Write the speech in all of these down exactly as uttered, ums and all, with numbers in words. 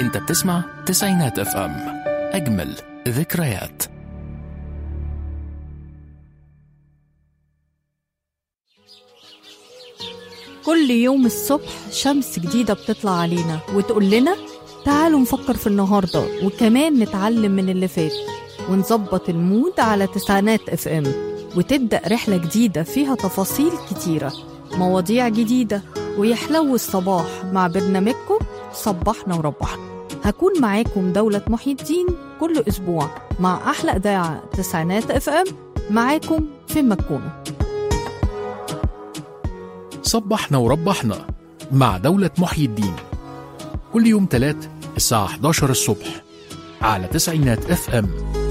انت بتسمع تسعينات اف ام، اجمل ذكريات. كل يوم الصبح شمس جديدة بتطلع علينا وتقول لنا تعالوا نفكر في النهاردة، وكمان نتعلم من اللي فات ونظبط المود على تسعينات اف ام، وتبدأ رحلة جديدة فيها تفاصيل كتيرة، مواضيع جديدة، ويحلو الصباح مع برنامجكم صبحنا وربحنا. هكون معاكم دولة محي الدين كل أسبوع مع أحلى إذاعة تسعينات اف ام، معاكم في مكونة. صبحنا وربحنا مع دولة محي الدين كل يوم تلات الساعة إحدى عشر الصبح على تسعينات اف ام.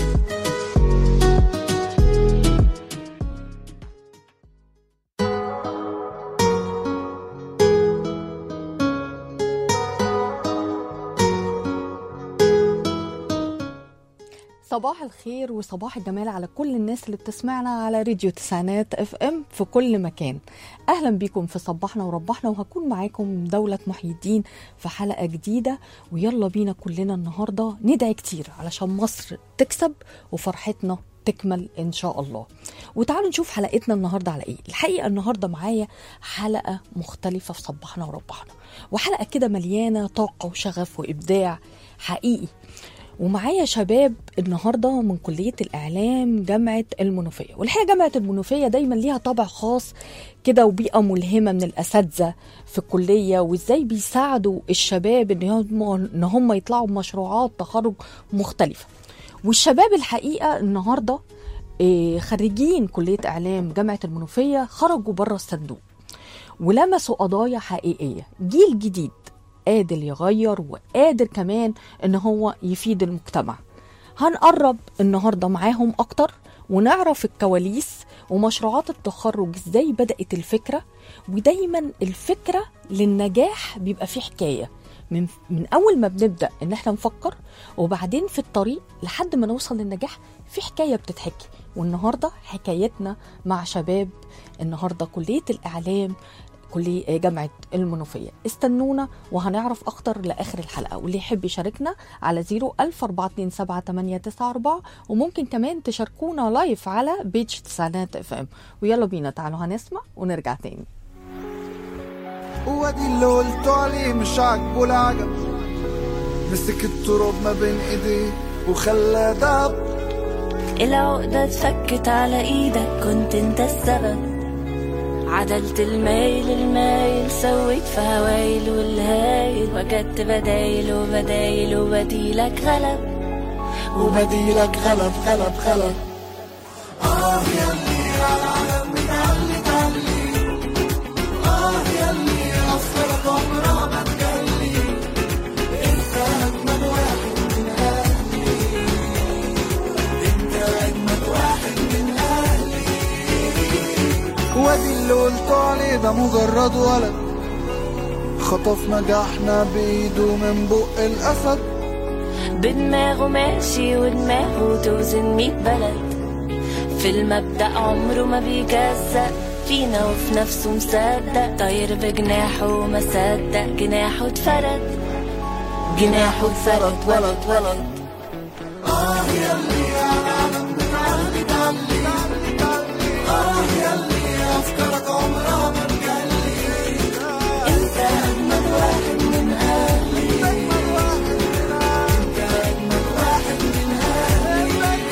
صباح الخير وصباح الجمال على كل الناس اللي بتسمعنا على راديو تسعينات اف ام في كل مكان. اهلا بيكم في صبحنا وربحنا، وهكون معاكم دولة محي الدين في حلقة جديدة. ويلا بينا كلنا النهاردة ندعي كتير علشان مصر تكسب وفرحتنا تكمل ان شاء الله. وتعالوا نشوف حلقتنا النهاردة على ايه. الحقيقة النهاردة معايا حلقة مختلفة في صبحنا وربحنا، وحلقة كده مليانة طاقة وشغف وابداع حقيقي. ومعايا شباب النهاردة من كلية الإعلام جامعة المنوفية. والحقيقة جامعة المنوفية دايما ليها طابع خاص كده وبيئة ملهمة من الأساتذة في الكلية، وإزاي بيساعدوا الشباب إن هم يطلعوا بمشروعات تخرج مختلفة. والشباب الحقيقة النهاردة خريجين كلية إعلام جامعة المنوفية خرجوا بره الصندوق ولمسوا قضايا حقيقية، جيل جديد قادر يغير وقادر كمان ان هو يفيد المجتمع. هنقرب النهاردة معاهم اكتر ونعرف الكواليس ومشروعات التخرج ازاي بدأت الفكرة. ودايما الفكرة للنجاح بيبقى فيه حكاية من, من اول ما بنبدأ ان احنا نفكر، وبعدين في الطريق لحد ما نوصل للنجاح في حكاية بتتحكي. والنهاردة حكايتنا مع شباب النهاردة كلية الإعلام كلية جامعة المنوفية. استنونا وهنعرف أكتر لآخر الحلقة. واللي يحب يشاركنا على زيرو ألف أربعة اتنين سبعة تمانية تسعة أربعة، وممكن كمان تشاركونا لايف على بيج تسعينات اف ام. ويلا بينا تعالوا هنسمع ونرجع تاني. ودي اللي قلته عليه مش عاجبه العجب، مسك التراب ما بين ايديه وخلى دب. العقدة اتفكت على ايدك، كنت انت السبب. عدلت المايل المايل، سويت في هوايل والهايل، وجدت بدايل وبدايل وبديلك غلب وبديلك غلب غلب غلب. آه ياللي على العالم متعلي تعلي، آه ياللي أفكارك عمرها ما تجلي، أنت أجمل واحد من أهلي، أنت أجمل واحد من أهلي. وادي اللي قلته عليه ده مجرد ولد، خطف نجاحنا بإيده من بق الأسد. بدماغه ماشي ودماغه توزن ميت بلد، في المبدأ عمره ما بيجزأ فينا وفي نفسه مصدق. طاير بجناحه وما صدق جناحه اتفرد، جناحه اتفرد ولد ولد. آه ياللي على العالم بتعلي تعلي، آه ياللي أفكارك عمرها ما تجلي، انت أجمل واحد من أهلي، انت أجمل واحد من أهلي.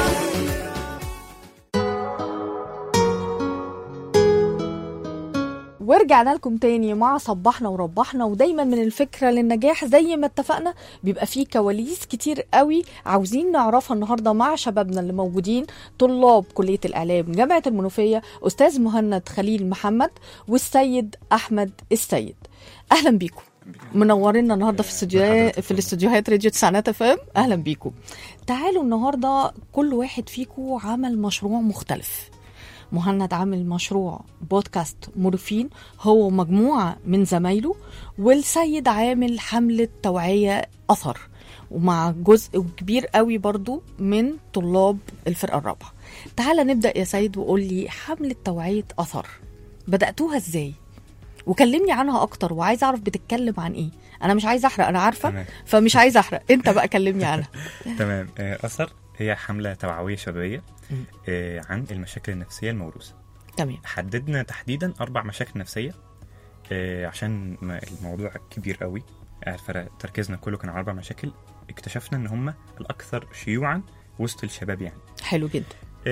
ورجعنا لكم تاني مع صبحنا وربحنا. ودايما من الفكرة للنجاح زي ما اتفقنا بيبقى فيه كواليس كتير قوي عاوزين نعرفها النهاردة مع شبابنا اللي موجودين طلاب كلية الإعلام جامعة المنوفية، أستاذ مهند خليل محمد والسيد أحمد السيد. أهلا بيكم، منورنا النهاردة في استوديوهات في الاستوديوهات راديو تسعينات اف ام. أهلا بيكم. تعالوا النهاردة كل واحد فيكم عمل مشروع مختلف. مهند عامل مشروع بودكاست مورفين هو مجموعة من زمايله، والسيد عامل حملة توعية أثر ومع جزء كبير قوي برضو من طلاب الفرقة الرابعة. تعال نبدأ يا سيد وقول لي حملة توعية أثر بدأتوها ازاي وكلمني عنها اكتر، وعايزه اعرف بتتكلم عن ايه. انا مش عايزه احرق، انا عارفه تمام. فمش عايزه احرق، انت بقى كلمني عنها. تمام. أثر هي حملة توعوية شبابية عن المشاكل النفسية الموروثة. تمام. حددنا تحديدا أربع مشاكل نفسية عشان الموضوع كبير قوي، تركيزنا كله كان على أربع مشاكل. اكتشفنا إن هم الأكثر شيوعا وسط الشباب يعني. حلو جدا.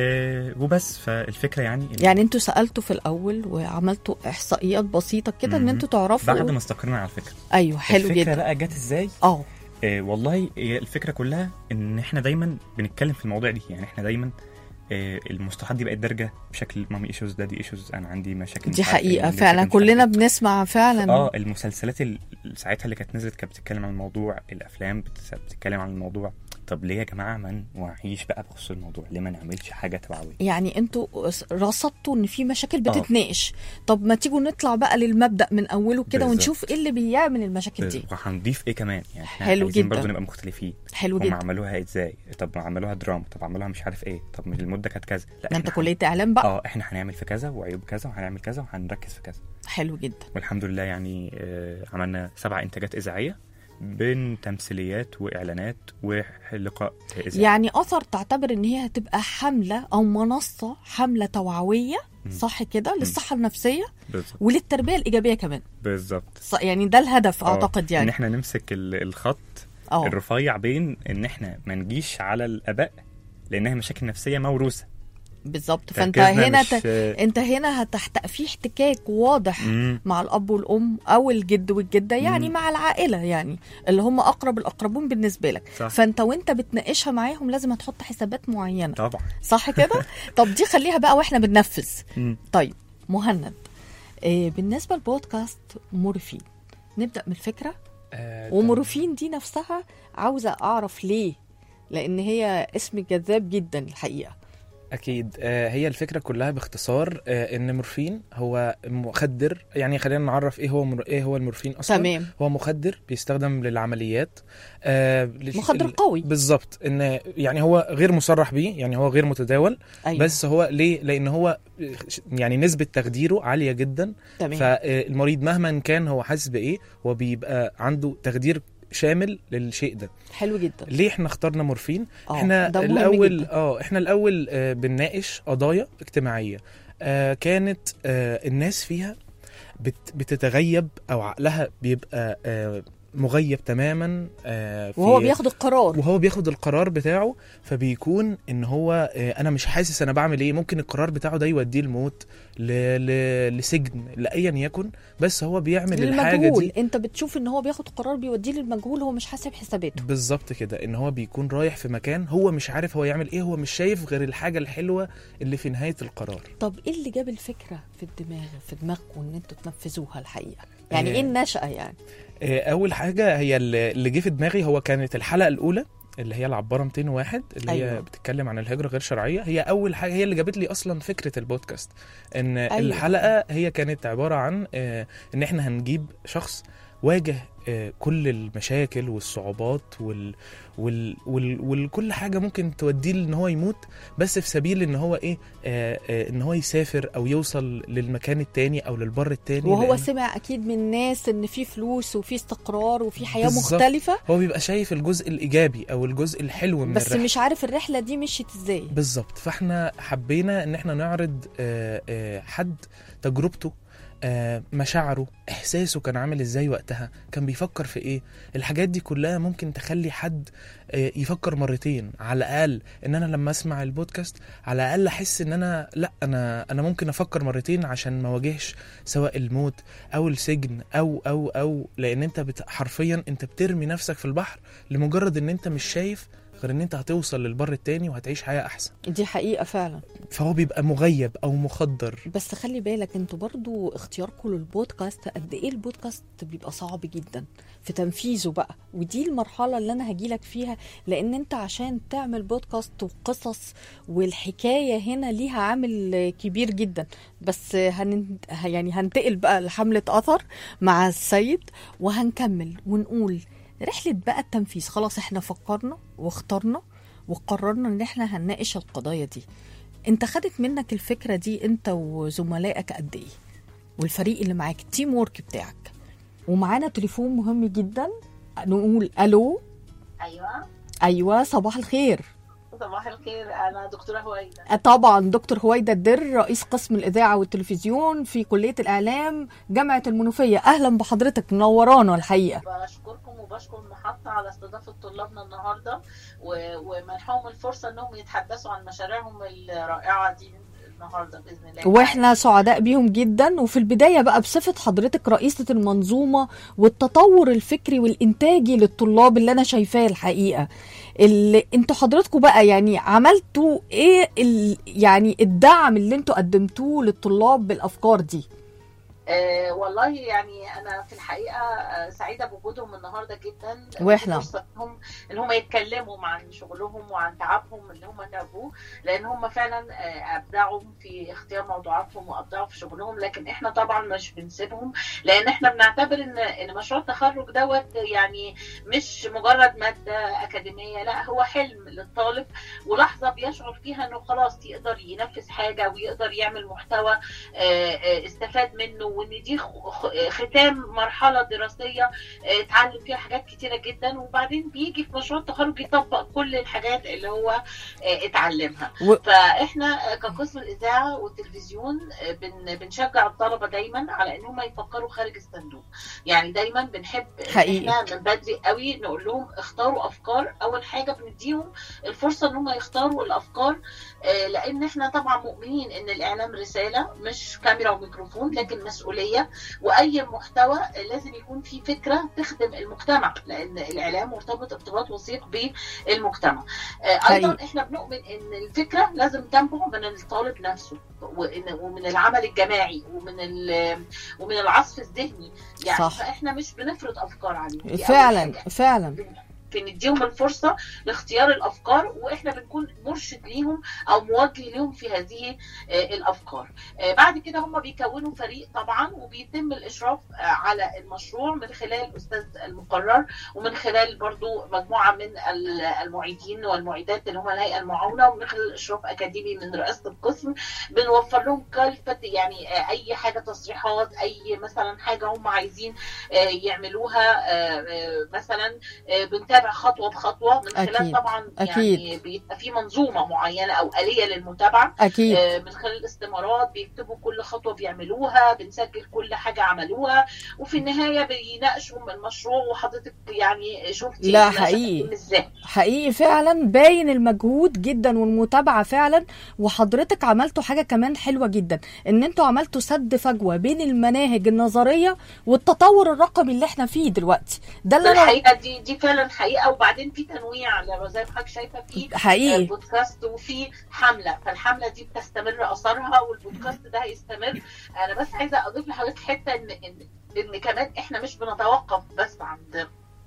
أه وبس. فالفكرة يعني يعني انتوا سألتوا في الأول وعملتوا إحصائيات بسيطة كده ان انتوا تعرفوا بعد ما استقرنا على الفكرة. ايوه حلو الفكرة جدا. الفكرة بقى جت ازاي؟ اه آه والله هي الفكرة كلها ان احنا دايما بنتكلم في المواضيع دي. يعني احنا دايما آه المصطلحات دي بقت دارجة بشكل مامي ايشوز، دادي ايشوز، انا عندي مشاكل. دي حقيقة فعلا كلنا بنسمع فعلا. اه المسلسلات ساعتها اللي كانت نزلت كانت بتتكلم عن الموضوع، الافلام بتتكلم عن الموضوع. طب ليه يا جماعة ما نوعيش بقى بخصوص الموضوع؟ ليه ما نعملش حاجة توعوية؟ يعني انتوا رصدتوا ان في مشاكل بتتناقش. طب ما تيجوا نطلع بقى للمبدأ من اوله كده ونشوف ايه اللي بيعمل المشاكل دي، وهنضيف ايه كمان. يعني احنا حلو عايزين جدا. برضو نبقى مختلفين. حلو جدا. هم عملوها ازاي؟ طب عملوها دراما، طب عملوها مش عارف ايه، طب مش المدة كانت كذا. لا انت كلية اعلام بقى. اه احنا هنعمل في كذا وعيوب كذا وهنعمل كذا وهنركز في كذا. حلو جدا. والحمد لله يعني آه عملنا سبع انتاجات اذاعية بين تمثيليات واعلانات ولقاء إذاعي. يعني أثر تعتبر ان هي هتبقى حملة او منصة حملة توعوية، صح كده، للصحة النفسية بالزبط. وللتربية الإيجابية كمان. بالظبط. يعني ده الهدف اعتقد. يعني ان احنا نمسك الخط أوه. الرفيع بين ان احنا ما نجيش على الآباء لانها مشاكل نفسية موروثة. بالظبط. فانت هنا مش... ت... انت هنا هتحت... في احتكاك واضح مم. مع الاب والام او الجد والجده، يعني مم. مع العائله، يعني اللي هم اقرب الاقربون بالنسبه لك. صح. فانت وانت بتناقشها معاهم لازم هتحط حسابات معينه. طبعا. صح كده. طب دي خليها بقى واحنا بننفذ. مم. طيب مهند، إيه بالنسبه للبودكاست مورفين؟ نبدا من الفكره. آه ومورفين دي نفسها عاوزه اعرف ليه، لان هي اسم جذاب جدا الحقيقه. أكيد. هي الفكرة كلها باختصار إن مورفين هو مخدر. يعني خلينا نعرف إيه هو مر... إيه هو المورفين أصلا. تمام. هو مخدر بيستخدم للعمليات. مخدر قوي. بالظبط. إن يعني هو غير مصرح بيه، يعني هو غير متداول. أيوة. بس هو ليه؟ لأن هو يعني نسبة تخديره عالية جدا. تمام. فالمريض مهما كان هو حاسس بإيه هو بيبقى عنده تخدير شامل للشيء ده. حلو جدا. ليه احنا اخترنا مورفين؟ أوه. احنا الاول اه احنا الاول آه بنناقش قضايا اجتماعيه آه كانت آه الناس فيها بت بتتغيب او عقلها بيبقى آه مغيب تماما آه وهو بياخد القرار وهو بياخد القرار بتاعه. فبيكون ان هو آه انا مش حاسس انا بعمل ايه. ممكن القرار بتاعه ده يوديه الموت ل... ل... لسجن لايا يكن، بس هو بيعمل الحاجه دي. انت بتشوف ان هو بياخد قرار بيوديه للمجهول، هو مش حاسب حساباته. بالظبط كده. ان هو بيكون رايح في مكان هو مش عارف هو يعمل ايه، هو مش شايف غير الحاجه الحلوه اللي في نهايه القرار. طب ايه اللي جاب الفكره في الدماغ في دماغكم ان انتوا تنفذوها الحقيقه؟ يعني ايه النشأة يعني؟ اول حاجه هي اللي جه في دماغي هو كانت الحلقه الاولى اللي هي العباره مئتين وواحد اللي أيوة. هي بتتكلم عن الهجره غير شرعيه. هي اول حاجه هي اللي جابت لي اصلا فكره البودكاست. ان أيوة. الحلقه هي كانت عباره عن ان احنا هنجيب شخص واجه كل المشاكل والصعوبات وال وال وال والكل حاجه ممكن توديه ان هو يموت، بس في سبيل ان هو ايه آه آه ان هو يسافر او يوصل للمكان التاني او للبر التاني. وهو لأن... سمع اكيد من الناس ان في فلوس وفي استقرار وفي حياه بالزبط. مختلفه. هو بيبقى شايف الجزء الايجابي او الجزء الحلو من بس الرحلة. مش عارف الرحله دي مشيت ازاي بالظبط. فاحنا حبينا ان احنا نعرض آه آه حد تجربته، آه مشاعره، احساسه كان عامل ازاي وقتها، كان بيفكر في ايه. الحاجات دي كلها ممكن تخلي حد آه يفكر مرتين على الاقل. ان انا لما اسمع البودكاست على الاقل احس ان انا لا انا انا ممكن افكر مرتين عشان ما واجهش سواء الموت او السجن او او او لان انت بت حرفيا انت بترمي نفسك في البحر لمجرد ان انت مش شايف غير ان انت هتوصل للبر التاني وهتعيش حياة احسن. دي حقيقة فعلا. فهو بيبقى مغيب او مخدر. بس خلي بالك انتوا برضو اختياركم للبودكاست قد ايه البودكاست بيبقى صعب جدا في تنفيذه بقى، ودي المرحلة اللي انا هجيلك فيها. لان انت عشان تعمل بودكاست وقصص والحكاية هنا ليها عامل كبير جدا. بس هن... يعني هنتقل بقى لحملة اثر مع السيد وهنكمل ونقول رحلة بقى التنفيذ. خلاص احنا فكرنا واخترنا وقررنا ان احنا هنناقش القضايا دي. انت خدت منك الفكرة دي انت وزملائك قد ايه؟ والفريق اللي معاك، التيم وورك بتاعك. ومعانا تليفون مهم جدا، نقول الو. ايوه ايوه صباح الخير. صباح الخير، انا دكتوره هويدا. طبعا دكتور هويدا الدر، رئيس قسم الاذاعه والتلفزيون في كليه الاعلام جامعه المنوفيه. اهلا بحضرتك، منورانا الحقيقه. بشكركم وبشكر المحطه على استضافه طلابنا النهارده ومنحهم الفرصه انهم يتحدثوا عن مشاريعهم الرائعه دي النهارده باذن الله. واحنا سعداء بيهم جدا. وفي البدايه بقى، بصفه حضرتك رئيسه المنظومه والتطور الفكري والانتاجي للطلاب اللي انا شايفاه الحقيقه، اللي انتوا حضراتكم بقى يعني عملتوا ايه يعني الدعم اللي انتوا قدمتوه للطلاب بالافكار دي؟ آه والله يعني انا في الحقيقه آه سعيده بوجودهم النهارده جدا، واحنا فرصه انهم ان هم يتكلموا عن شغلهم وعن تعبهم اللي هم تعبوه، لان هم فعلا آه ابدعوا في اختيار موضوعاتهم وابدعوا في شغلهم. لكن احنا طبعا مش بنسيبهم، لان احنا بنعتبر ان ان مشروع التخرج دوت يعني مش مجرد ماده اكاديميه، لا هو حلم للطالب ولحظه بيشعر فيها انه خلاص يقدر ينفذ حاجه ويقدر يعمل محتوى آه آه استفاد منه، وان دي ختام مرحله دراسيه اتعلم فيها حاجات كتيره جدا، وبعدين بيجي في مشروع التخرج يطبق كل الحاجات اللي هو اتعلمها. و... فاحنا كقسم الاذاعه والتلفزيون بن... بنشجع الطلبه دايما على ان هم يفكروا خارج الصندوق. يعني دايما بنحب احنا من بدري قوي نقول لهم اختاروا افكار. اول حاجه بنديهم الفرصه ان هم يختاروا الافكار، لان احنا طبعا مؤمنين ان الاعلام رساله مش كاميرا وميكروفون، لكن مسؤوليه، واي محتوى لازم يكون فيه فكره تخدم المجتمع، لان الاعلام مرتبط ارتباط وثيق بالمجتمع. ايضا احنا بنؤمن ان الفكره لازم تنبع من الطالب نفسه ومن العمل الجماعي ومن ومن العصف الذهني يعني. صح. فاحنا مش بنفرض افكار عليهم فعلا فعلا، بنديهم الفرصه لاختيار الافكار، واحنا بنكون مرشد ليهم او موجه ليهم في هذه الافكار. بعد كده هم بيكونوا فريق طبعا، وبيتم الاشراف على المشروع من خلال الاستاذ المقرر، ومن خلال برضو مجموعه من المعيدين والمعيدات اللي هم الهيئه المعاونه، ومن خلال اشراف اكاديمي من رئاسه القسم. بنوفر لهم كافه يعني اي حاجه، تصريحات، اي مثلا حاجه هم عايزين يعملوها، مثلا بنتابع خطوه بخطوه من خلال أكيد. طبعا أكيد. يعني بيبقى في منظومه معينه او آلية للمتابعه أكيد. آه من خلال الاستمارات بيكتبوا كل خطوه بيعملوها، بنسجل كل حاجه عملوها، وفي النهايه بيناقشوا المشروع. وحضرتك يعني شفتي لا حقيقي حقيقي فعلا باين المجهود جدا والمتابعه فعلا. وحضرتك عملتوا حاجه كمان حلوه جدا، ان انتوا عملتوا سد فجوه بين المناهج النظريه والتطور الرقمي اللي احنا فيه دلوقتي. ده اللي الحقيقه دي دي فعلا حقيقه. وبعدين في تنويع زي ما حضرتك شايفه، في حقيقي بودكاست وفي حمله، فالحمله دي بتستمر اثرها والبودكاست ده هيستمر. انا بس عايزه اضيف لحضرتك حته ان ان, إن كمان احنا مش بنتوقف بس عند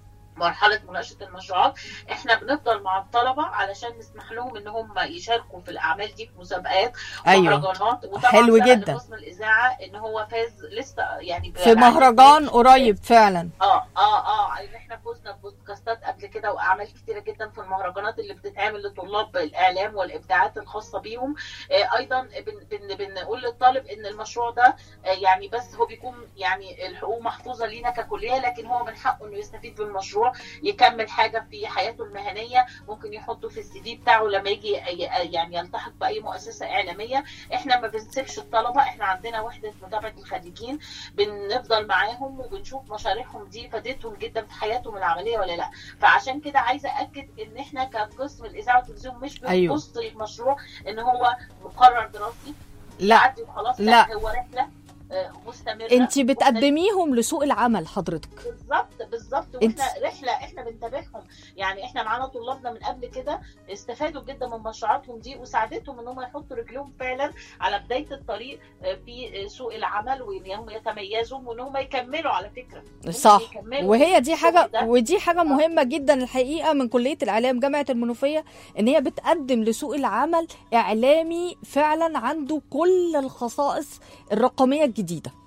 مرحله مناقشه المشروعات، احنا بنفضل مع الطلبه علشان نسمح لهم ان هم يشاركوا في الاعمال دي في مسابقات ومهرجانات. أيوة. حلو جدا. قسم الاذاعه ان هو فاز لسه يعني في مهرجان قريب فعلا. اه اه اه احنا فزنا ببودكاستات قبل كده واعمال كتيره جدا في المهرجانات اللي بتتعمل لطلاب الاعلام والابداعات الخاصه بيهم. آه ايضا بن بن بنقول للطالب ان المشروع ده آه يعني بس هو بيكون يعني الحقوق محفوظه لينا ككليه، لكن هو من حقه انه يستفيد بالمشروع، يكمل حاجه في حياته المهنيه، ممكن يحطه في السي في بتاعه لما يجي يعني يلتحق باي مؤسسه اعلاميه. احنا ما بنسيبش الطلبه، احنا عندنا وحده متابعه الخريجين، بنفضل معاهم وبنشوف مشاريعهم دي فادتهم جدا في حياتهم العمليه ولا لا. فعشان كده عايزه اكد ان احنا كقسم الاذاعه والتلفزيون مش بنبص للمشروع ان هو مقرر دراسي لا وخلاص، لا هو رحله مستمرة. انت بتقدميهم لسوق العمل حضرتك. بالظبط بالظبط. واحنا رحله احنا بنتابعهم، يعني احنا معانا طلابنا من قبل كده استفادوا جدا من مشروعاتهم دي وساعدتهم ان هم يحطوا رجلهم فعلا على بدايه الطريق في سوق العمل، وان هم يتميزوا وان هم يكملوا على فكره. صح. وهي دي حاجه ودي حاجه مهمه جدا الحقيقه من كليه الاعلام جامعه المنوفيه، ان هي بتقدم لسوق العمل اعلامي فعلا عنده كل الخصائص الرقميه الجديده.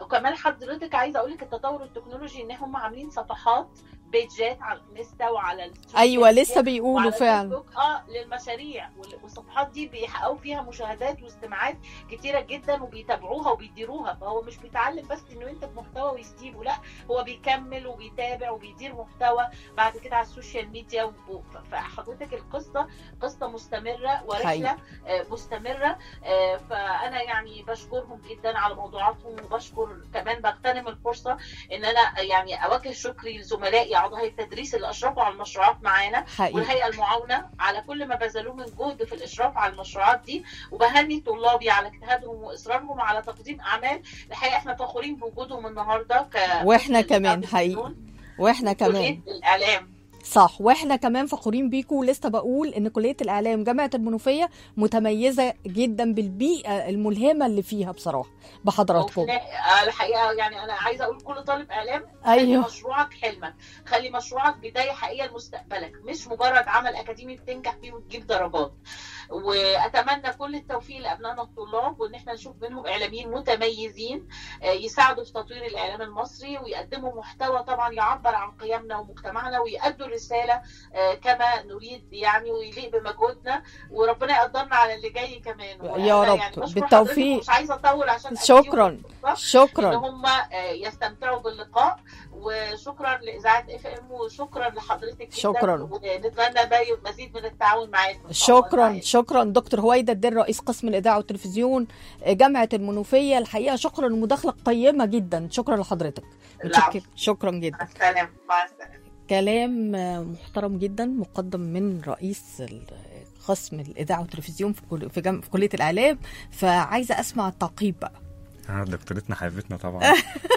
وكمان حضرتك عايزه اقول لك التطور التكنولوجي ان هم عاملين صفحات بيجات على الانستا وعلى ايوه لسه بيقولوا فعلا اه للمشاريع، والصفحات دي بيحققوا فيها مشاهدات واستماعات كتيره جدا وبيتابعوها وبيديروها. فهو مش بيتعلم بس انه ينتج محتوى ويسيبه، لا هو بيكمل وبيتابع وبيدير محتوى بعد كده على السوشيال ميديا. فحضرتك القصه قصه مستمره ورحله آه مستمره. آه فانا يعني بشكرهم جدا على موضوعاتهم، وبشكر كمان بغتنم الفرصه ان انا يعني اوجه شكري لزملائي اعضاء التدريس اللي اشرفوا على المشروعات معانا، والهيئه المعاونه على كل ما بذلوه من جهد في الاشراف على المشروعات دي. وبهني طلابي على اجتهادهم واصرارهم على تقديم اعمال الحقيقه احنا فخورين بوجودهم النهارده ك واحنا كمان حقيقي واحنا كمان الاعلام صح، واحنا كمان فخورين بيكم. ولسه بقول ان كليه الاعلام جامعه المنوفيه متميزه جدا بالبيئه الملهمه اللي فيها بصراحه بحضراتكم. الحقيقه يعني انا عايزه اقول كل طالب اعلام أيوه. خلي مشروعك حلمك، خلي مشروعك بدايه حقيقيه لمستقبلك، مش مجرد عمل اكاديمي بتنجح فيه وتجيب درجات. واتمنى كل التوفيق لابنائنا الطلاب، وان احنا نشوف منهم اعلاميين متميزين يساعدوا في تطوير الاعلام المصري، ويقدموا محتوى طبعا يعبر عن قيمنا ومجتمعنا، ويأدوا الرساله كما نريد يعني، ويليق بمجهودنا. وربنا يقدرنا على اللي جاي كمان يا رب يعني. بالتوفيق. مش عايزه اطول عشان شكرا شكرا ان هم يستمتعوا باللقاء. وشكرا لاذاعه اف ام، وشكرا لحضرتك شكرا، ونتمنى بقى مزيد من التعاون معاكم. شكرا شكرا دكتور هويدا الدين رئيس قسم الاذاعه والتلفزيون جامعه المنوفيه. الحقيقه شكرا، المداخله قيمه جدا، شكرا لحضرتك. شكرا جدا. السلام. مع السلامه. كلام محترم جدا مقدم من رئيس قسم الاذاعه والتلفزيون في في, في كليه الاعلام. فعايزه اسمع التعقيب بقى. اه دكتورتنا حبيبتنا طبعا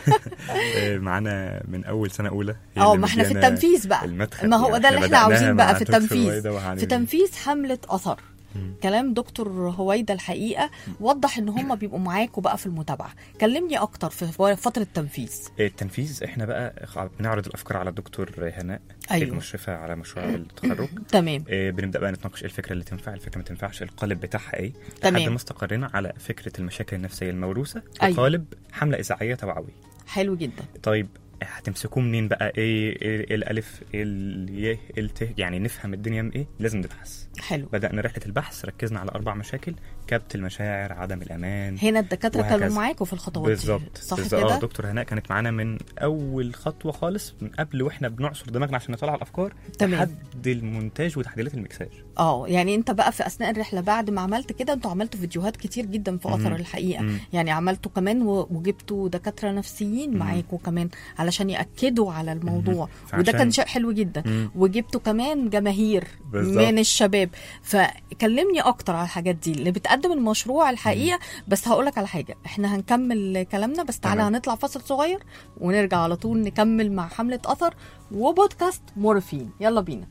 معانا من اول سنه اولى. اه ما احنا في التنفيذ بقى، ما هو ده اللي احنا عاوزين بقى في التنفيذ، في تنفيذ حمله اثر. كلام دكتور هويدا الحقيقه وضح ان هم بيبقوا معاكوا بقى في المتابعه. كلمني اكتر في فتره التنفيذ. التنفيذ احنا بقى بنعرض الافكار على الدكتور هناء أيوة. المشرفه على مشروع التخرج. تمام. بنبدا بقى نتناقش الفكره اللي تنفع، الفكره ما تنفعش، القالب بتاعها ايه، لحد ما استقرينا على فكره المشاكل النفسيه الموروثه أيوة. وقالب حمله اذاعيه توعويه. حلو جدا. طيب هتمسكوه منين بقى؟ ايه, إيه الالف ايه الياء ايه الت، يعني نفهم الدنيا من ايه. لازم نبحث. حلو. بدأنا رحلة البحث، ركزنا على أربع مشاكل: كبت المشاعر، عدم الأمان. هنا الدكاترة كانوا معاكم في الخطوات دي بالظبط، صح كده؟ اه دكتور هناء كانت معانا من أول خطوة خالص، من قبل وإحنا بنعصر دماغنا عشان نطلع الأفكار لحد المونتاج وتحديثات المكساج. اه يعني أنت بقى في أثناء الرحلة بعد ما عملت كده أنتوا عملتوا فيديوهات كتير جدا في أثر الحقيقة. مم. يعني عملتوا كمان وجبتوا دكاترة نفسيين معاكم كمان علشان يأكدوا على الموضوع. مم. وده كان شيء حلو جدا. مم. وجبتوا كمان جماهير بالزبط. من الشباب. فكلمني اكتر على الحاجات دي اللي بتقدم المشروع الحقيقه. مم. بس هقولك على حاجه، احنا هنكمل كلامنا بس تعالى هنطلع فاصل صغير ونرجع على طول نكمل مع حمله اثر وبودكاست مورفين. يلا بينا.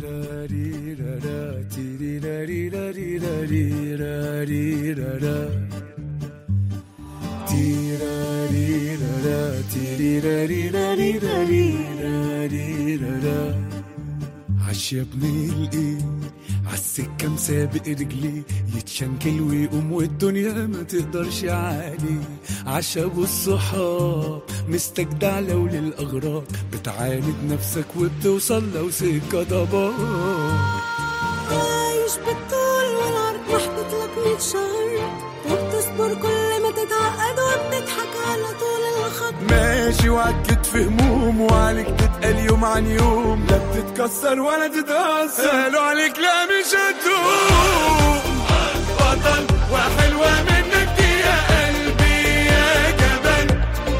عش يا ابني الايه عالسكة مسابق رجلي، يتشنكل ويقوم والدنيا ما تقدرش عليه. عش ابو الصحاب مستجدع لو للاغراض، بتعاند نفسك وبتوصل لو سكة ضباب. عايش بالطول والعرض محطوط لك مية شهر، وبتصبر كل ما تتعقد وبتضحك على طول الخط. ماشي وعكت في هموم وعليك تتقل يوم عن يوم، لا بتتكسر ولا تتأثر، قالوا عليك لا مش هتدوم. بطل وحلوة منك دي يا قلبي يا جبل،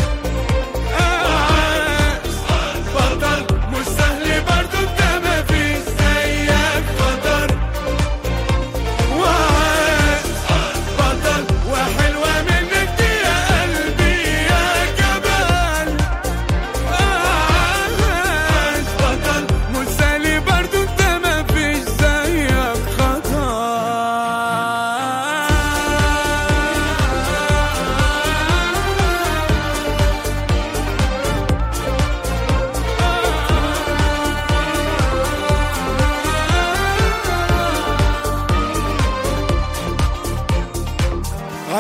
عاش بطل مش سهل برضو انت ما فيش زيك خطر، وعاش بطل وحلوة منك دي يا قلبي يا جبل، عاش بطل مش سهل برضو انت ما فيش زيك خطر.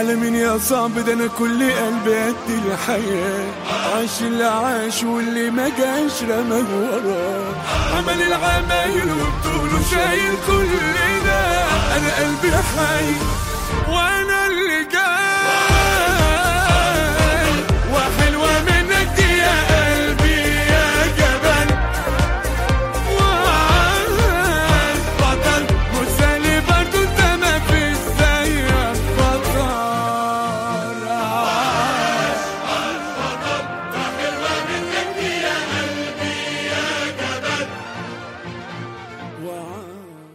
على مين يا صعب ده انا كل قلبي قد الحياة عاش اللي عاش واللي ما جاش رماه وراه عمل العمايل وبطوله شايل كل ده انا قلبي حي وانا اللي جاي وحلوة منك دي يا قلبي يا جبل وعاد بطل مسالي برضو انت ما فيش زيك بطل عاش بطل وحلوة منك دي يا قلبي يا جبل وعاد.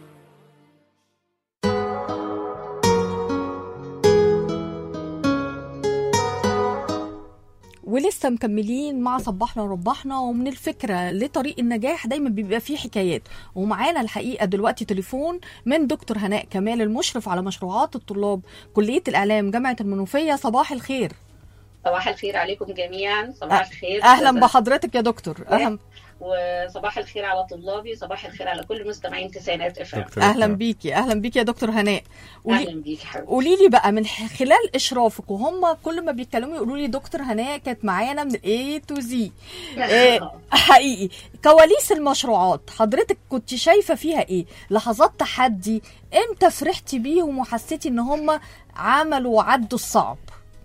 ولسه مكملين مع صباحنا وربحنا، ومن الفكرة لطريق النجاح دايما بيبقى فيه حكايات. ومعانا الحقيقة دلوقتي تليفون من دكتور هناء كمال المشرف على مشروعات الطلاب كلية الإعلام جامعة المنوفية. صباح الخير. صباح الخير عليكم جميعا. صباح الخير. أهلا بحضرتك يا دكتور. أهلا وصباح الخير على طلابي، صباح الخير على كل مستمعين تسعينات اف ام. اهلا بيكي. اهلا بيكي يا دكتور هناء. اهلا بيكي حبيبتي. قولي لي بقى من خلال اشرافك، وهم كل ما بيتكلموا يقولوا لي دكتور هناء كانت معانا من اي تو زي حقيقي كواليس المشروعات، حضرتك كنت شايفه فيها ايه؟ لحظات تحدي امتى فرحتي بيهم وحسيتي ان هم عملوا وعدوا الصعب؟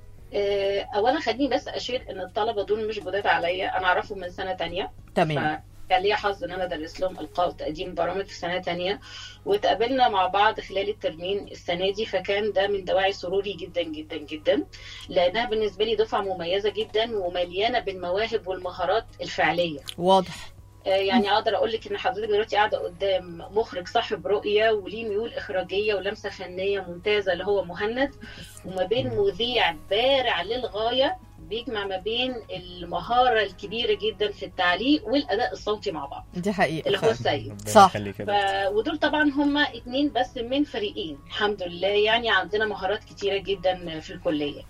اولا خليني بس اشير ان الطلبه دول مش جداد عليا، انا اعرفهم من سنه تانية. تمام. كان ليا حظ ان انا ادرس لهم القاء وتقديم برامج في سنه تانية، واتقابلنا مع بعض خلال الترمين السنه دي، فكان ده من دواعي سروري جدا جدا جدا، لانها بالنسبه لي دفعه مميزه جدا ومليانه بالمواهب والمهارات الفعليه. واضح. يعني اقدر اقول لك ان حضرتك دلوقتي قاعده قدام مخرج صاحب رؤيه وليه ميول اخراجيه ولمسه فنيه ممتازه اللي هو مهند، وما بين مذيع بارع للغايه بيجمع ما بين المهاره الكبيره جدا في التعليق والاداء الصوتي مع بعض. دي حقيقه اللي هو السيد. صح. ف... ودول طبعا هم اتنين بس من فريقين، الحمد لله. يعني عندنا مهارات كتيره جدا في الكليه.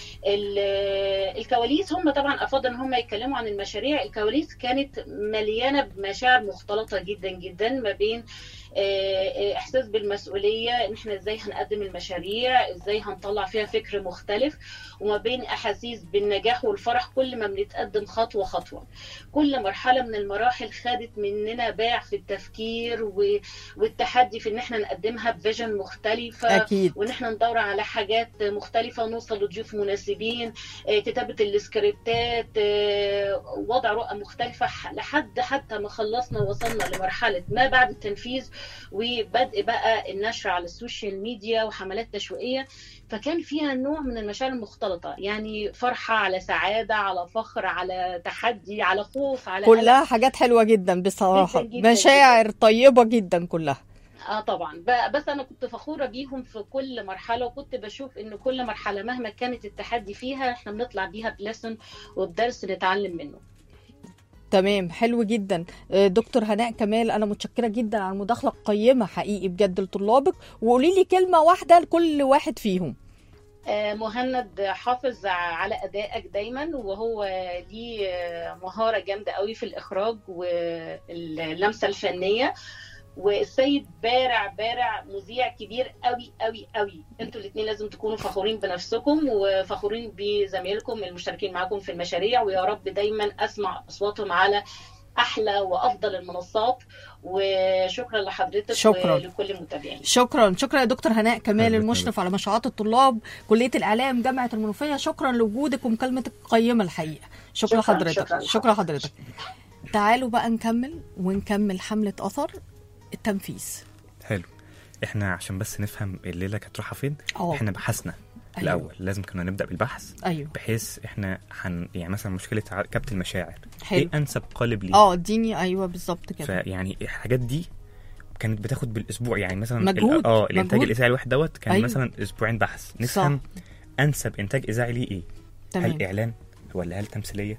الكواليس هم طبعا افضل ان هم يتكلموا عن المشاريع. الكواليس كانت مليانه بمشاعر مختلطه جدا جدا، ما بين احساس بالمسؤوليه ان احنا ازاي هنقدم المشاريع، ازاي هنطلع فيها فكر مختلف، وما بين احاسيس بالنجاح والفرح كل ما بنتقدم خطوه خطوه. كل مرحله من المراحل خدت مننا باع في التفكير والتحدي في ان احنا نقدمها بفيجن مختلفه. أكيد. وان احنا ندور على حاجات مختلفه ونوصل لضيوف مناسبين، كتابه السكريبتات، وضع رؤى مختلفه، لحد حتى ما خلصنا ووصلنا لمرحله ما بعد التنفيذ وبدء بقى النشر على السوشيال ميديا وحملات تشويقيه. فكان فيها نوع من المشاعر المختلطه، يعني فرحه على سعاده على فخر على تحدي على خوف على كلها قلق. حاجات حلوه جدا بصراحه، جداً جداً مشاعر جداً. طيبه جدا كلها. اه طبعا. بس انا كنت فخوره بيهم في كل مرحله، وكنت بشوف ان كل مرحله مهما كانت التحدي فيها احنا بنطلع بيها بلسن وبدرس نتعلم منه. تمام. حلو جدا دكتور هناء كمال، انا متشكره جدا على المداخله القيمه حقيقي بجد لطلابك. وقولي لي كلمه واحده لكل واحد فيهم. مهند حافظ على أدائك دايما، وهو ليه مهارة جامدة قوي في الإخراج واللمسة الفنية. والسيد بارع بارع مذيع كبير قوي قوي قوي. انتوا الاثنين لازم تكونوا فخورين بنفسكم وفخورين بزمايلكم المشتركين معاكم في المشاريع، ويا رب دايما أسمع أصواتهم على أحلى وأفضل المنصات. وشكرا لحضرتك. شكرا. ولكل المتابعين. شكرا. شكرا يا دكتور هناء كمال المشرف على مشروعات الطلاب كلية الإعلام جامعة المنوفية. شكرا لوجودك ومكالمتك القيمة الحقيقة. شكرا, شكرا حضرتك. شكرا, شكرا حضرتك. تعالوا بقى نكمل ونكمل حملة أثر التنفيذ. حلو. احنا عشان بس نفهم الليلة كانت رايحة فين، أوه. احنا بحثنا. أيوه. الأول لازم كنا نبدأ بالبحث. أيوه. بحيث احنا حن يعني مثلا مشكلة كبت المشاعر. حلو. ايه أنسب قالب ليه؟ اه اديني. أيوه بالظبط كده. فيعني الحاجات دي كانت بتاخد بالأسبوع، يعني مثلا مجهود. اه الإنتاج الإذاعي الواحد دوت كان أيوه. مثلا أسبوعين بحث نفهم صح. أنسب إنتاج إذاعي ليه ايه؟ تمام. هل إعلان ولا هل تمثيلية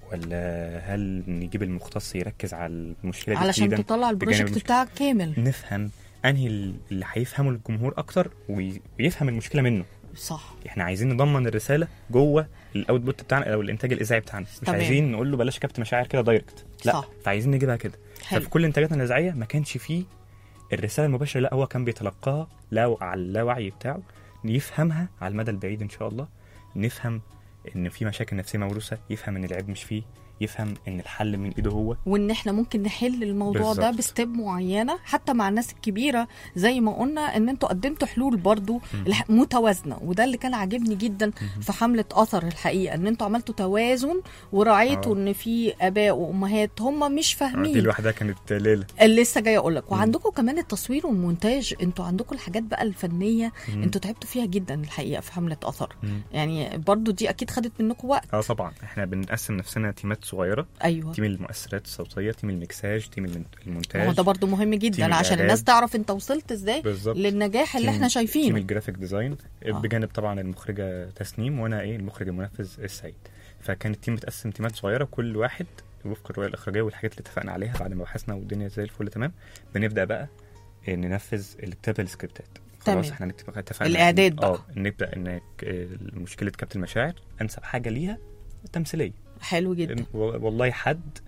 ولا هل نجيب المختص يركز على المشكلة دي علشان تطلع البروجكت بتاعك كامل؟ نفهم انهي اللي هيفهمه الجمهور اكتر ويفهم المشكله منه. صح. احنا عايزين نضمن الرساله جوه الاوتبوت بتاعنا او الانتاج الاذاعي بتاعنا، مش تمام. عايزين نقول له بلاش كبت مشاعر كده دايركت، لا صح. فعايزين نجيبها كده. ففي كل انتاجاتنا الاذاعيه ما كانش فيه الرساله المباشره، لا هو كان بيتلقاها لا على اللاوعي بتاعه يفهمها على المدى البعيد ان شاء الله، نفهم ان في مشاكل نفسيه موروثه، يفهم ان العيب مش فيه، يفهم ان الحل من ايده هو، وان احنا ممكن نحل الموضوع بالزبط. ده بستيب معينه حتى مع الناس الكبيره زي ما قلنا ان انتوا قدمتوا حلول برضو متوازنه، وده اللي كان عاجبني جدا في حمله اثر الحقيقه، ان انتوا عملتوا توازن وراعيتوا ان في اباء وامهات هم مش فاهمين. دي لوحدها كانت ليله اللي لسه جايه اقول لك. وعندكم كمان التصوير والمونتاج، انتوا عندكم الحاجات بقى الفنيه مم. انتوا تعبتوا فيها جدا الحقيقه في حمله اثر مم. يعني برضو دي اكيد خدت منكم وقت. اه طبعا احنا بنقسم نفسنا تيمات صغيره. ايوه. تيم المؤثرات الصوتيه، تيم الميكساج، تيم المونتاج. وده برضو مهم جدا عشان الناس تعرف انت وصلت ازاي بالزبط. للنجاح اللي احنا شايفينه. تيم الجرافيك ديزاين آه. بجانب طبعا المخرجه تسنيم وانا ايه المخرج المنفذ السعيد. فكان التيم متقسم تيمات صغيره، كل واحد وفق الرؤيه الاخراجيه والحاجات اللي اتفقنا عليها بعد ما بحثنا والدنيا زي الفل تمام. بنبدا بقى ننفذ الكتابه السكريبتات. خلاص احنا نكتب اتفقنا الاعداد بقى. اه نبدا ان مشكله كتابه المشاعر انسب حاجه ليها تمثيليه. حلو جدا. والله حد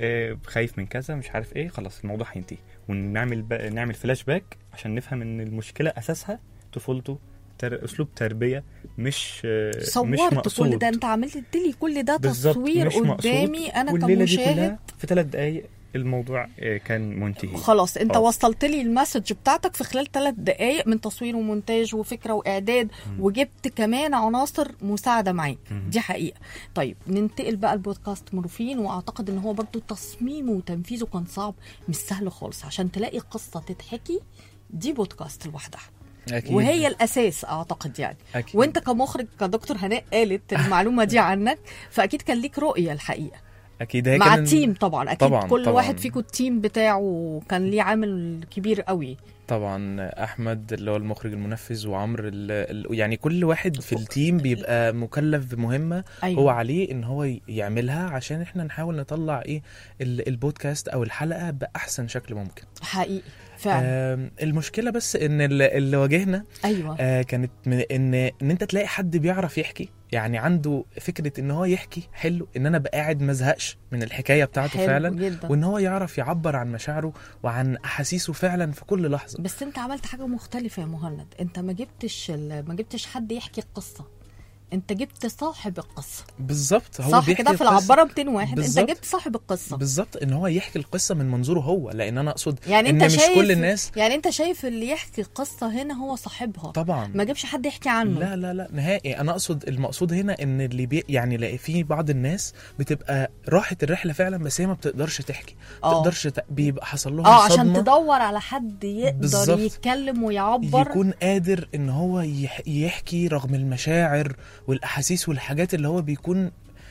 خايف من كذا مش عارف ايه، خلاص الموضوع هينتهي، ونعمل نعمل فلاش باك عشان نفهم ان المشكله اساسها طفولته، تر... اسلوب تربيه مش مش مقصود. كل ده انت عملت لي كل ده تصوير قدامي انا كمشاهد في ثلاث دقايق الموضوع كان منتهي. خلاص انت أوه. وصلت لي المسج بتاعتك في خلال ثلاث دقايق من تصوير ومونتاج وفكره واعداد م. وجبت كمان عناصر مساعده معاك. دي حقيقه. طيب ننتقل بقى البودكاست مورفين، واعتقد ان هو برضو تصميمه وتنفيذه كان صعب، مش سهل خالص عشان تلاقي قصه تتحكي. دي بودكاست لوحدها أكيد. وهي الاساس اعتقد يعني أكيد. وانت كمخرج كدكتور هناء قالت المعلومه دي عنك، فاكيد كان ليك رؤيه الحقيقه اكيد. هي مع التيم طبعا اكيد طبعًا كل طبعًا. واحد فيكم التيم بتاعه كان ليه عامل كبير قوي طبعا. احمد اللي هو المخرج المنفذ وعمرو يعني كل واحد في التيم بيبقى مكلف بمهمه أيوة. هو عليه ان هو يعملها عشان احنا نحاول نطلع ايه البودكاست او الحلقه باحسن شكل ممكن حقيقي فعلا. آه المشكله بس ان اللي واجهنا أيوة. آه كانت من ان ان انت تلاقي حد بيعرف يحكي، يعني عنده فكره ان هو يحكي حلو، ان انا بقى قاعد مزهقش من الحكايه بتاعته فعلا جداً. وان هو يعرف يعبر عن مشاعره وعن احاسيسه فعلا في كل لحظه. بس انت عملت حاجه مختلفه يا مهند، انت ما جبتش ما جبتش حد يحكي القصه، انت جبت صاحب القصه. بالظبط. هو صح كده في العباره مئتين واحد بالزبط. انت جبت صاحب القصه بالظبط، ان هو يحكي القصه من منظوره هو، لان انا اقصد يعني ان انت مش كل الناس يعني انت شايف اللي يحكي القصه هنا هو صاحبها طبعا، ما جابش حد يحكي عنه. لا لا لا نهائي. انا اقصد المقصود هنا ان اللي بي يعني لاقي في بعض الناس بتبقى راحت الرحله فعلا بس هي ما بتقدرش تحكي ما تقدرش ت... بيبقى حصل لهم اه صدمه عشان تدور على حد يقدر بالزبط. يتكلم ويعبر، يكون قادر ان هو يح... يحكي رغم المشاعر والاحاسيس والحاجات اللي هو بيكون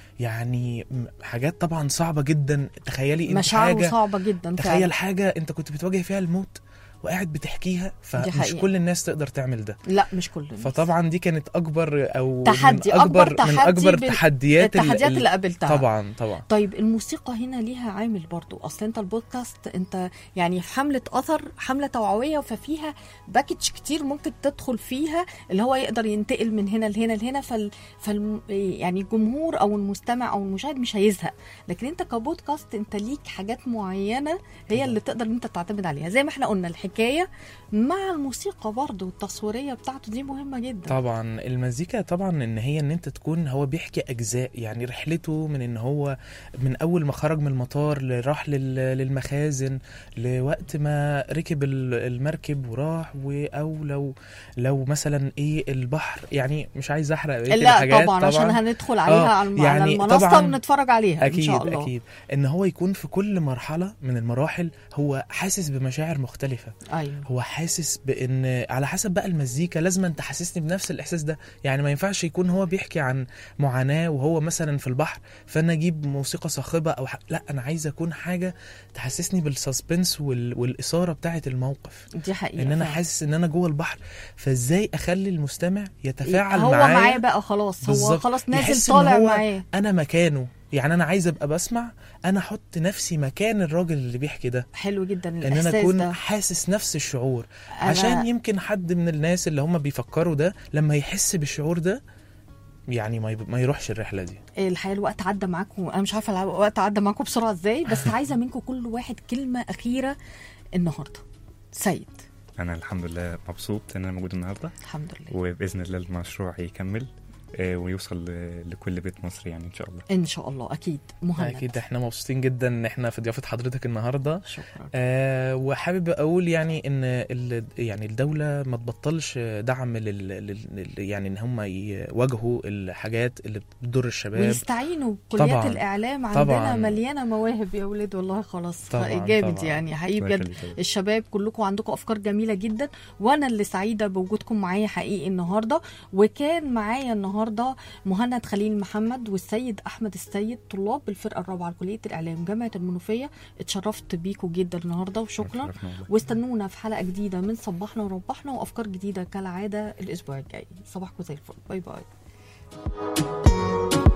يعني حاجات طبعا صعبة جدا. تخيلي انت حاجة صعبة جدا تخيل فعلا. حاجة انت كنت بتواجه فيها الموت وقاعد بتحكيها، فمش كل الناس تقدر تعمل ده. لا مش كل الناس. فطبعا دي كانت اكبر او تحدي من اكبر, أكبر من اكبر بال... تحديات التحديات اللي قابلتها طبعا طبعا. طيب الموسيقى هنا ليها عامل برضو، اصل انت البودكاست انت يعني في حملة اثر حملة توعوية، ففيها باكج كتير ممكن تدخل فيها اللي هو يقدر ينتقل من هنا لهنا لهنا، فال... فال يعني الجمهور او المستمع او المشاهد مش هيزهق. لكن انت كبودكاست انت ليك حاجات معينة هي اللي تقدر انت تعتمد عليها، زي ما احنا قلنا الحكاية مع الموسيقى برضو التصويرية بتاعته دي مهمة جدا. طبعا المزيكا طبعا ان هي ان انت تكون هو بيحكي اجزاء، يعني رحلته من ان هو من اول ما خرج من المطار راح للمخازن لوقت ما ركب المركب وراح، او لو لو مثلا ايه البحر، يعني مش عايز احرق بقيه الحاجات طبعا, طبعا عشان هندخل عليها آه يعني على المنصة ونتفرج عليها أكيد ان شاء الله. اكيد ان هو يكون في كل مرحلة من المراحل هو حاسس بمشاعر مختلفة. أيوة. هو حاسس بان على حسب بقى المزيكا لازم انت تحسسني بنفس الاحساس ده، يعني ما ينفعش يكون هو بيحكي عن معاناة وهو مثلا في البحر فانا اجيب موسيقى صاخبة او ح... لا انا عايز اكون حاجة تحسسني بالسسبنس وال... والاثارة بتاعة الموقف. دي حقيقة ان انا حاسس ان انا جوه البحر، فازاي اخلي المستمع يتفاعل هو معايا، هو معاه بقى خلاص بالزبط. هو خلاص نازل طالع معاه، انا مكانه، يعني انا عايز ابقى بسمع انا احط نفسي مكان الراجل اللي بيحكي ده. حلو جدا ان انا اكون ده. حاسس نفس الشعور أنا... عشان يمكن حد من الناس اللي هم بيفكروا ده لما يحس بالشعور ده يعني ما ما يروحش الرحله دي. الحقيقه الوقت عدى معاكم، انا مش عارفه الوقت عدى معاكم بسرعه ازاي، بس عايزه منكم كل واحد كلمه اخيره النهارده. سيد انا الحمد لله مبسوط ان انا موجود النهارده الحمد لله. وباذن الله المشروع يكمل ويوصل لكل بيت مصري يعني ان شاء الله. ان شاء الله اكيد. مهند اكيد احنا مبسوطين جدا ان احنا في ضيافه حضرتك النهارده. شكرا. آه وحابب اقول يعني ان يعني الدوله ما تبطلش دعم لل, لل يعني ان هم يواجهوا الحاجات اللي بتضر الشباب ويستعينوا بكليات طبعاً. الاعلام. عندنا طبعاً. مليانه مواهب يا ولاد والله. خلاص طبعاً. جامد طبعاً. يعني حقيقي بجد. الشباب كلكم عندكم افكار جميله جدا وانا اللي سعيده بوجودكم معايا حقيقي النهارده. وكان معايا النهارده مهند خليل محمد والسيد احمد السيد طلاب الفرقه الرابعه لكليه الاعلام جامعه المنوفيه. اتشرفت بيكم جدا النهارده وشكرا. واستنونا في حلقه جديده من صباحنا وربحنا وافكار جديده كالعاده الاسبوع الجاي. صباحكم زي الفل. باي باي.